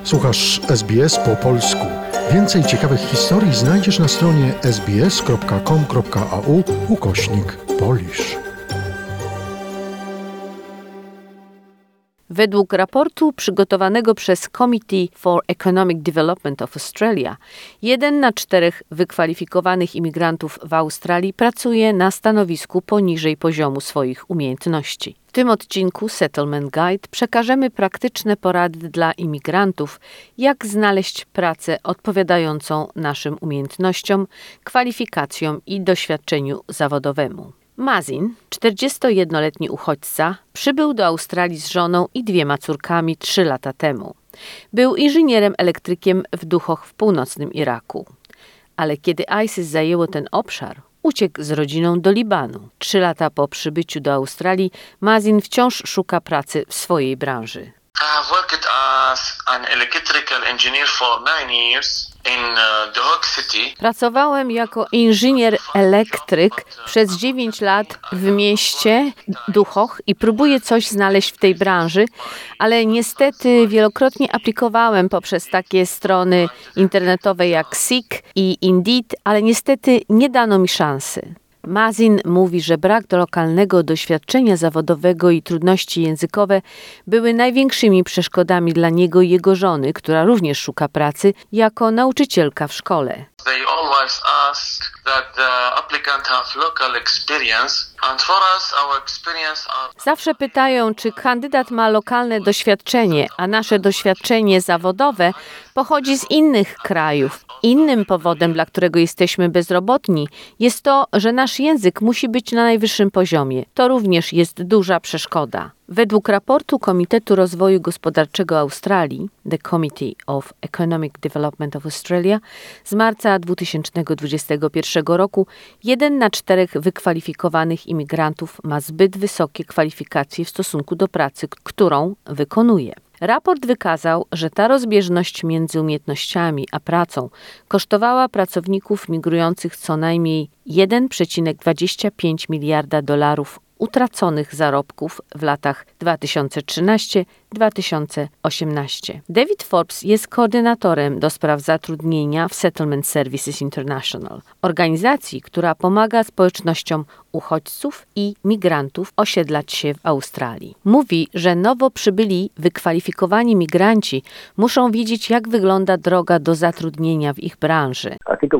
Słuchasz SBS po polsku. Więcej ciekawych historii znajdziesz na stronie sbs.com.au/Polish. Według raportu przygotowanego przez Committee for Economic Development of Australia, 1 na 4 wykwalifikowanych imigrantów w Australii pracuje na stanowisku poniżej poziomu swoich umiejętności. W tym odcinku Settlement Guide przekażemy praktyczne porady dla imigrantów, jak znaleźć pracę odpowiadającą naszym umiejętnościom, kwalifikacjom i doświadczeniu zawodowemu. Mazin, 41-letni uchodźca, przybył do Australii z żoną i 2 córkami 3 lata temu. Był inżynierem elektrykiem w Duhoch w północnym Iraku. Ale kiedy ISIS zajęło ten obszar, uciekł z rodziną do Libanu. 3 lata po przybyciu do Australii Mazin wciąż szuka pracy w swojej branży. I've worked as an electrical engineer for 9 years in Duhok City. Pracowałem jako inżynier elektryk przez 9 lat w mieście Duhoch i próbuję coś znaleźć w tej branży, ale niestety wielokrotnie aplikowałem poprzez takie strony internetowe jak Seek i Indeed, ale niestety nie dano mi szansy. Mazin mówi, że brak lokalnego doświadczenia zawodowego i trudności językowe były największymi przeszkodami dla niego i jego żony, która również szuka pracy jako nauczycielka w szkole. They always ask that the applicant have local experience, and for us our experience are... Zawsze pytają, czy kandydat ma lokalne doświadczenie, a nasze doświadczenie zawodowe pochodzi z innych krajów. Innym powodem, dla którego jesteśmy bezrobotni, jest to, że nasz język musi być na najwyższym poziomie. To również jest duża przeszkoda. Według raportu Komitetu Rozwoju Gospodarczego Australii, The Committee of Economic Development of Australia, z marca 2021 roku 1 na 4 wykwalifikowanych imigrantów ma zbyt wysokie kwalifikacje w stosunku do pracy, którą wykonuje. Raport wykazał, że ta rozbieżność między umiejętnościami a pracą kosztowała pracowników migrujących co najmniej 1,25 miliarda dolarów utraconych zarobków w latach 2013-2018. David Forbes jest koordynatorem do spraw zatrudnienia w Settlement Services International, organizacji, która pomaga społecznościom uchodźców i migrantów osiedlać się w Australii. Mówi, że nowo przybyli wykwalifikowani migranci muszą wiedzieć, jak wygląda droga do zatrudnienia w ich branży.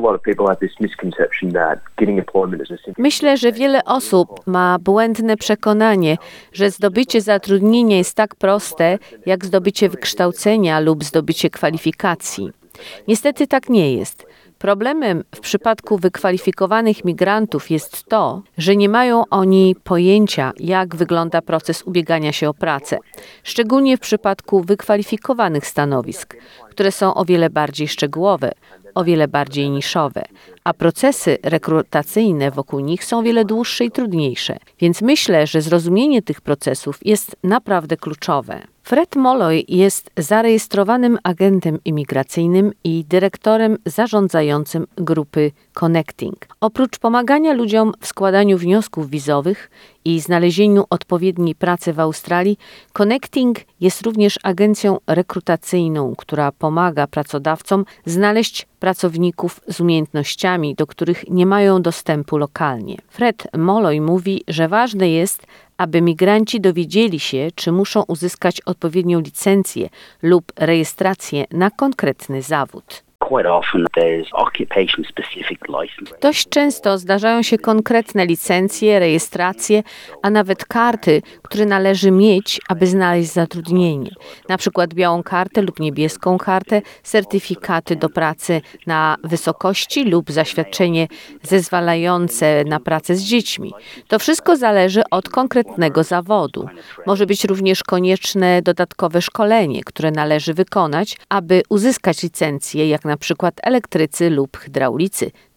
Myślę, że wiele osób ma błędne przekonanie, że zdobycie zatrudnienia jest tak proste, jak zdobycie wykształcenia lub zdobycie kwalifikacji. Niestety tak nie jest. Problemem w przypadku wykwalifikowanych migrantów jest to, że nie mają oni pojęcia, jak wygląda proces ubiegania się o pracę, szczególnie w przypadku wykwalifikowanych stanowisk, które są o wiele bardziej szczegółowe, o wiele bardziej niszowe, a procesy rekrutacyjne wokół nich są o wiele dłuższe i trudniejsze. Więc myślę, że zrozumienie tych procesów jest naprawdę kluczowe. Fred Molloy jest zarejestrowanym agentem imigracyjnym i dyrektorem zarządzającym grupy Connecting. Oprócz pomagania ludziom w składaniu wniosków wizowych i znalezieniu odpowiedniej pracy w Australii, Connecting jest również agencją rekrutacyjną, która pomaga pracodawcom znaleźć pracowników z umiejętnościami, do których nie mają dostępu lokalnie. Fred Molloy mówi, że ważne jest, aby migranci dowiedzieli się, czy muszą uzyskać odpowiednią licencję lub rejestrację na konkretny zawód. Dość często zdarzają się konkretne licencje, rejestracje, a nawet karty, które należy mieć, aby znaleźć zatrudnienie. Na przykład białą kartę lub niebieską kartę, certyfikaty do pracy na wysokości lub zaświadczenie zezwalające na pracę z dziećmi. To wszystko zależy od konkretnego zawodu. Może być również konieczne dodatkowe szkolenie, które należy wykonać, aby uzyskać licencję, jak na przykład elektrycy lub hydraulicy.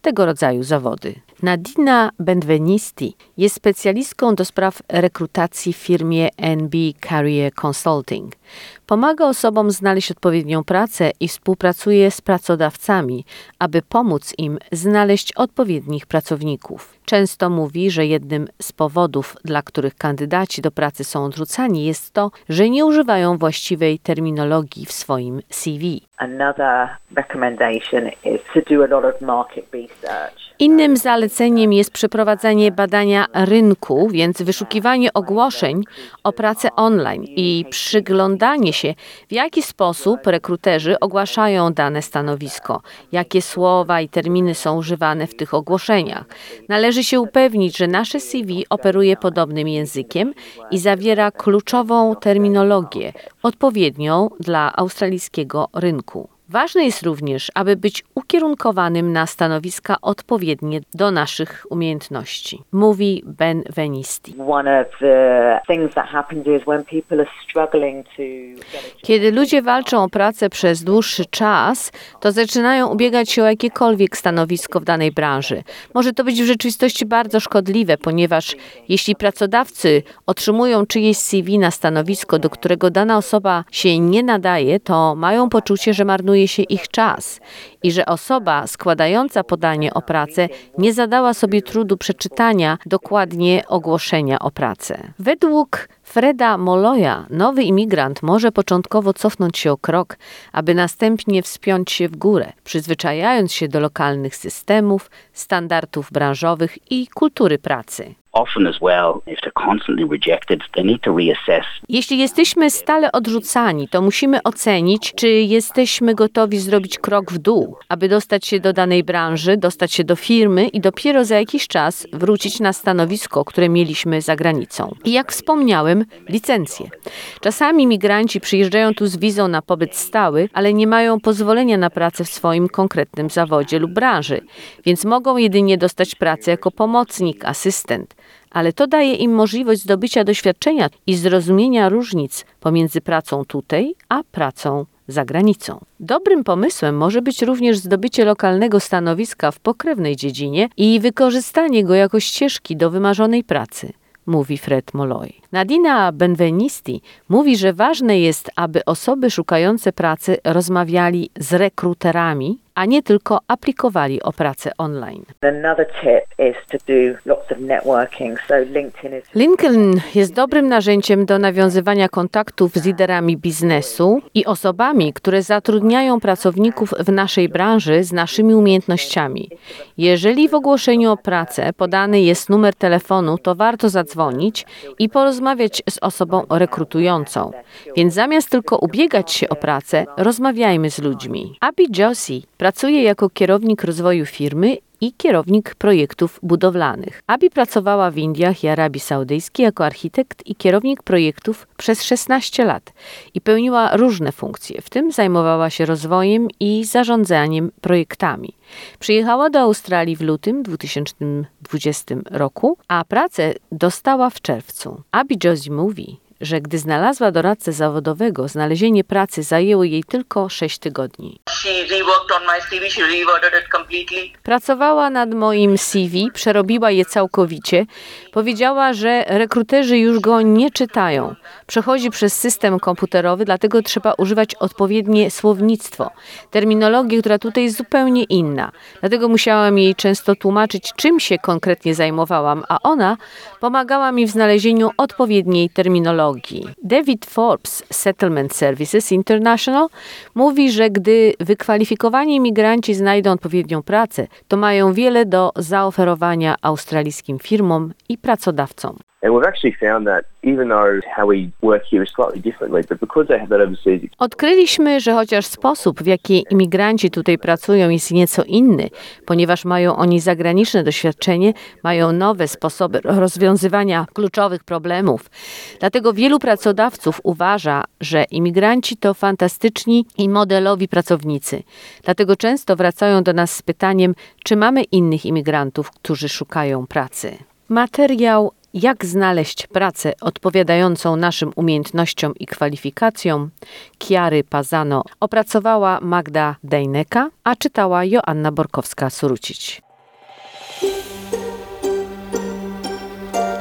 tego rodzaju zawody. Nadina Benvenisti jest specjalistką do spraw rekrutacji w firmie NB Career Consulting. Pomaga osobom znaleźć odpowiednią pracę i współpracuje z pracodawcami, aby pomóc im znaleźć odpowiednich pracowników. Często mówi, że jednym z powodów, dla których kandydaci do pracy są odrzucani, jest to, że nie używają właściwej terminologii w swoim CV. Another recommendation is to do a lot of market research. Innym zaleceniem jest przeprowadzenie badania rynku, więc wyszukiwanie ogłoszeń o pracę online i przyglądanie się, w jaki sposób rekruterzy ogłaszają dane stanowisko, jakie słowa i terminy są używane w tych ogłoszeniach. Należy się upewnić, że nasze CV operuje podobnym językiem i zawiera kluczową terminologię, odpowiednią dla australijskiego rynku. Ważne jest również, aby być ukierunkowanym na stanowiska odpowiednie do naszych umiejętności, mówi Benvenisti. One of the things that happens is when people are struggling to Kiedy ludzie walczą o pracę przez dłuższy czas, to zaczynają ubiegać się o jakiekolwiek stanowisko w danej branży. Może to być w rzeczywistości bardzo szkodliwe, ponieważ jeśli pracodawcy otrzymują czyjeś CV na stanowisko, do którego dana osoba się nie nadaje, to mają poczucie, że marnuje się ich czas i że osoba składająca podanie o pracę nie zadała sobie trudu przeczytania dokładnie ogłoszenia o pracę. Według Freda Molloya nowy imigrant może początkowo cofnąć się o krok, aby następnie wspiąć się w górę, przyzwyczajając się do lokalnych systemów, standardów branżowych i kultury pracy. Often as well, if they're constantly rejected, they need to reassess. Jeśli jesteśmy stale odrzucani, to musimy ocenić, czy jesteśmy gotowi zrobić krok w dół, aby dostać się do danej branży, dostać się do firmy i dopiero za jakiś czas wrócić na stanowisko, które mieliśmy za granicą. I jak wspomniałem, licencje. Czasami migranci przyjeżdżają tu z wizą na pobyt stały, ale nie mają pozwolenia na pracę w swoim konkretnym zawodzie lub branży, więc mogą jedynie dostać pracę jako pomocnik, asystent. Ale to daje im możliwość zdobycia doświadczenia i zrozumienia różnic pomiędzy pracą tutaj, a pracą za granicą. Dobrym pomysłem może być również zdobycie lokalnego stanowiska w pokrewnej dziedzinie i wykorzystanie go jako ścieżki do wymarzonej pracy, mówi Fred Molloy. Nadina Benvenisti mówi, że ważne jest, aby osoby szukające pracy rozmawiali z rekruterami, a nie tylko aplikowali o pracę online. Another tip is to do lots of networking. So LinkedIn jest dobrym narzędziem do nawiązywania kontaktów z liderami biznesu i osobami, które zatrudniają pracowników w naszej branży z naszymi umiejętnościami. Jeżeli w ogłoszeniu o pracę podany jest numer telefonu, to warto zadzwonić i porozmawiać z osobą rekrutującą. Więc zamiast tylko ubiegać się o pracę, rozmawiajmy z ludźmi. Abby Josie pracuje jako kierownik rozwoju firmy i kierownik projektów budowlanych. Abby pracowała w Indiach i Arabii Saudyjskiej jako architekt i kierownik projektów przez 16 lat i pełniła różne funkcje, w tym zajmowała się rozwojem i zarządzaniem projektami. Przyjechała do Australii w lutym 2020 roku, a pracę dostała w czerwcu. Abby Josie mówi, że gdy znalazła doradcę zawodowego, znalezienie pracy zajęło jej tylko 6 tygodni. Pracowała nad moim CV, przerobiła je całkowicie. Powiedziała, że rekruterzy już go nie czytają. Przechodzi przez system komputerowy, dlatego trzeba używać odpowiednie słownictwo. Terminologię, która tutaj jest zupełnie inna. Dlatego musiałam jej często tłumaczyć, czym się konkretnie zajmowałam, a ona pomagała mi w znalezieniu odpowiedniej terminologii. David Forbes Settlement Services International mówi, że gdy wykwalifikowani imigranci znajdą odpowiednią pracę, to mają wiele do zaoferowania australijskim firmom i pracodawcom. Odkryliśmy, że chociaż sposób, w jaki imigranci tutaj pracują, jest nieco inny, ponieważ mają oni zagraniczne doświadczenie, mają nowe sposoby rozwiązywania kluczowych problemów. Dlatego wielu pracodawców uważa, że imigranci to fantastyczni i modelowi pracownicy. Dlatego często wracają do nas z pytaniem, czy mamy innych imigrantów, którzy szukają pracy. Materiał Jak znaleźć pracę odpowiadającą naszym umiejętnościom i kwalifikacjom Chiary Pazano opracowała Magda Dejneka, a czytała Joanna Borkowska-Surucić.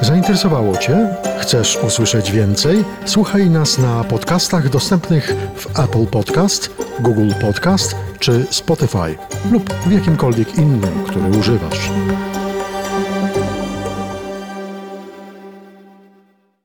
Zainteresowało Cię? Chcesz usłyszeć więcej? Słuchaj nas na podcastach dostępnych w Apple Podcast, Google Podcast czy Spotify lub w jakimkolwiek innym, który używasz.